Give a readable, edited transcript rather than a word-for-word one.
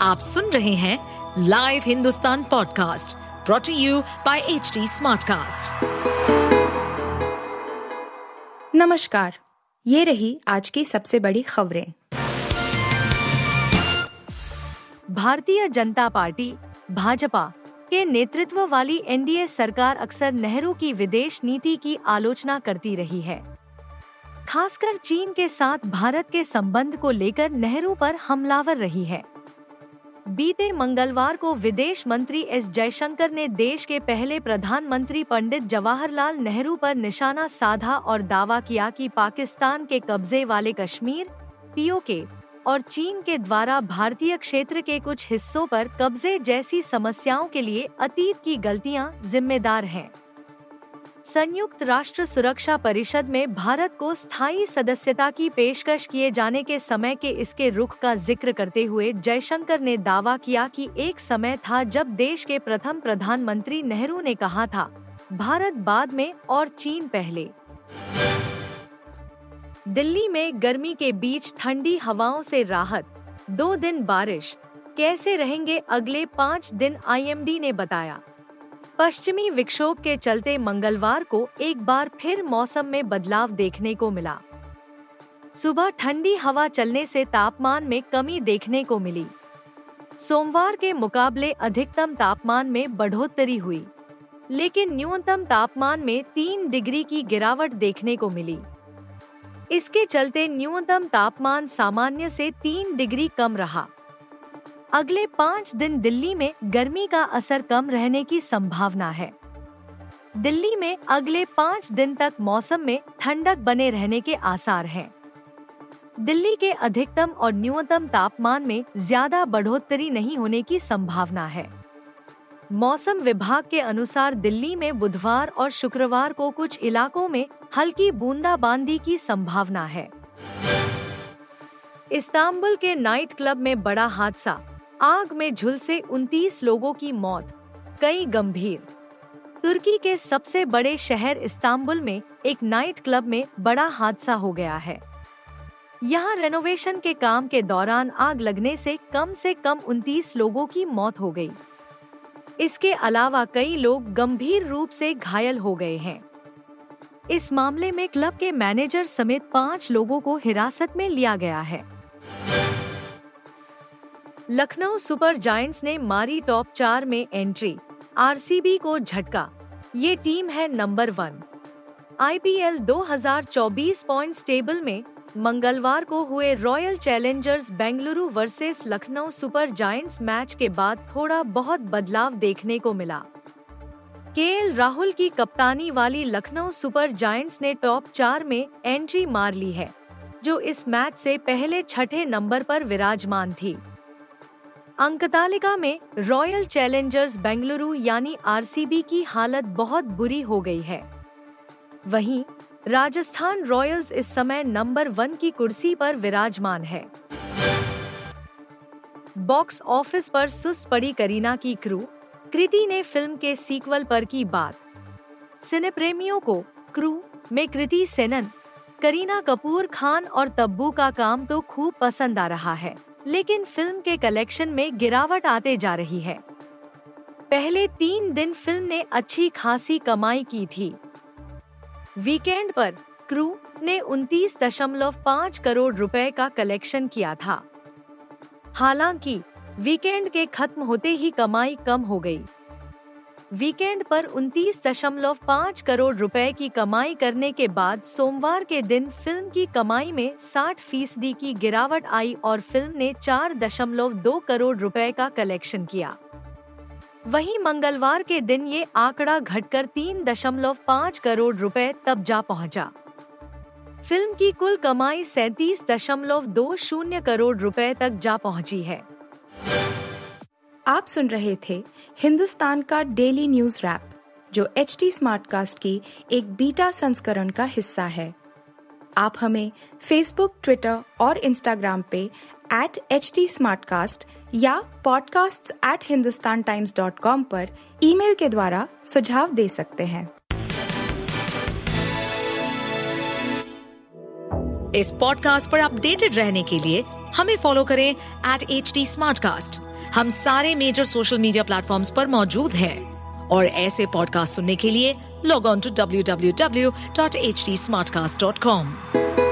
आप सुन रहे हैं live Hindustan podcast brought to you by HT Smartcast. नमस्कार, ये रही आज की सबसे बड़ी खबरें। भारतीय जनता पार्टी भाजपा के नेतृत्व वाली एनडीए सरकार अक्सर नेहरू की विदेश नीति की आलोचना करती रही है। खासकर चीन के साथ भारत के संबंध को लेकर नेहरू पर हमलावर रही है। बीते मंगलवार को विदेश मंत्री एस जयशंकर ने देश के पहले प्रधानमंत्री पंडित जवाहरलाल नेहरू पर निशाना साधा और दावा किया कि पाकिस्तान के कब्जे वाले कश्मीर, पीओके और चीन के द्वारा भारतीय क्षेत्र के कुछ हिस्सों पर कब्जे जैसी समस्याओं के लिए अतीत की गलतियां जिम्मेदार हैं। संयुक्त राष्ट्र सुरक्षा परिषद में भारत को स्थायी सदस्यता की पेशकश किए जाने के समय के इसके रुख का जिक्र करते हुए जयशंकर ने दावा किया कि एक समय था जब देश के प्रथम प्रधानमंत्री नेहरू ने कहा था, भारत बाद में और चीन पहले। दिल्ली में गर्मी के बीच ठंडी हवाओं से राहत, 2 दिन बारिश, कैसे रहेंगे अगले 5 दिन, आईएमडी ने बताया। पश्चिमी विक्षोभ के चलते मंगलवार को एक बार फिर मौसम में बदलाव देखने को मिला। सुबह ठंडी हवा चलने से तापमान में कमी देखने को मिली। सोमवार के मुकाबले अधिकतम तापमान में बढ़ोतरी हुई, लेकिन न्यूनतम तापमान में 3 डिग्री की गिरावट देखने को मिली। इसके चलते न्यूनतम तापमान सामान्य से 3 डिग्री कम रहा। अगले 5 दिन दिल्ली में गर्मी का असर कम रहने की संभावना है। दिल्ली में अगले 5 दिन तक मौसम में ठंडक बने रहने के आसार हैं। दिल्ली के अधिकतम और न्यूनतम तापमान में ज्यादा बढ़ोतरी नहीं होने की संभावना है। मौसम विभाग के अनुसार दिल्ली में बुधवार और शुक्रवार को कुछ इलाकों में हल्की बूंदाबांदी की संभावना है। इस्तांबुल के नाइट क्लब में बड़ा हादसा, आग में झुलसे 29 लोगों की मौत, कई गंभीर। तुर्की के सबसे बड़े शहर इस्तांबुल में एक नाइट क्लब में बड़ा हादसा हो गया है। यहाँ रेनोवेशन के काम के दौरान आग लगने से कम 29 लोगों की मौत हो गई। इसके अलावा कई लोग गंभीर रूप से घायल हो गए हैं। इस मामले में क्लब के मैनेजर समेत 5 लोगों को हिरासत में लिया गया है। लखनऊ सुपर जायंट्स ने मारी टॉप 4 में एंट्री, आरसीबी को झटका, ये टीम है नंबर 1। आईपीएल 2024 पॉइंट्स टेबल में मंगलवार को हुए Royal Challengers Bengaluru versus Lucknow Super Giants match के बाद थोड़ा बहुत बदलाव देखने को मिला। केएल राहुल की कप्तानी वाली लखनऊ सुपर जायंट्स ने टॉप 4 में एंट्री मार ली है, जो इस मैच से पहले 6ठे नंबर पर विराजमान थी। अंकतालिका में रॉयल चैलेंजर्स बेंगलुरु यानी आरसीबी की हालत बहुत बुरी हो गई है। वहीं राजस्थान रॉयल्स इस समय नंबर 1 की कुर्सी पर विराजमान है। बॉक्स ऑफिस पर सुस्त पड़ी करीना की क्रू, कृति ने फिल्म के सीक्वल पर की बात। सिने प्रेमियों को क्रू में कृति सेनन, करीना कपूर खान और तब्बू का काम तो खूब पसंद आ रहा है, लेकिन फिल्म के कलेक्शन में गिरावट आते जा रही है। पहले 3 दिन फिल्म ने अच्छी खासी कमाई की थी। वीकेंड पर क्रू ने 29.5 करोड़ रुपए का कलेक्शन किया था। हालांकि वीकेंड के खत्म होते ही कमाई कम हो गई। वीकेंड पर 29.5 करोड़ रुपए की कमाई करने के बाद सोमवार के दिन फिल्म की कमाई में 60% की गिरावट आई और फिल्म ने 4.2 करोड़ रुपए का कलेक्शन किया। वहीं मंगलवार के दिन ये आंकड़ा घटकर 3.5 करोड़ रुपए तब जा पहुंचा। फिल्म की कुल कमाई 37.20 करोड़ रुपए तक जा पहुंची है। आप सुन रहे थे हिंदुस्तान का डेली न्यूज रैप, जो एचटी स्मार्टकास्ट की एक बीटा संस्करण का हिस्सा है। आप हमें फेसबुक, ट्विटर और इंस्टाग्राम पे @HT Smartcast या podcasts@hindustantimes.com पर ईमेल के द्वारा सुझाव दे सकते हैं। इस पॉडकास्ट पर अपडेटेड रहने के लिए हमें फॉलो करें @HT Smartcast। हम सारे मेजर सोशल मीडिया प्लेटफॉर्म्स पर मौजूद हैं और ऐसे पॉडकास्ट सुनने के लिए लॉग ऑन टू www.htsmartcast.com।